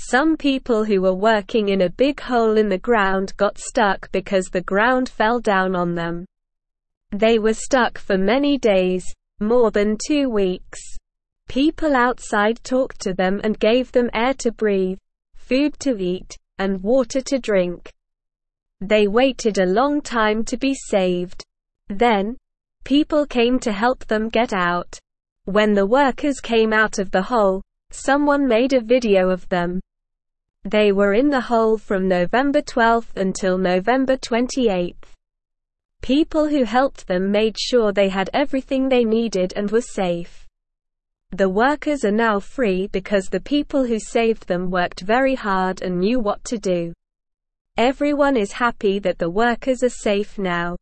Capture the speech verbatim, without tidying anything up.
Some people who were working in a big hole in the ground got stuck because the ground fell down on them. They were stuck for many days, more than two weeks. People outside talked to them and gave them air to breathe, food to eat, and water to drink. They waited a long time to be saved. Then, people came to help them get out. When the workers came out of the hole, someone made a video of them. They were in the hole from November twelfth until November twenty-eighth. People who helped them made sure they had everything they needed and were safe. The workers are now free because the people who saved them worked very hard and knew what to do. Everyone is happy that the workers are safe now.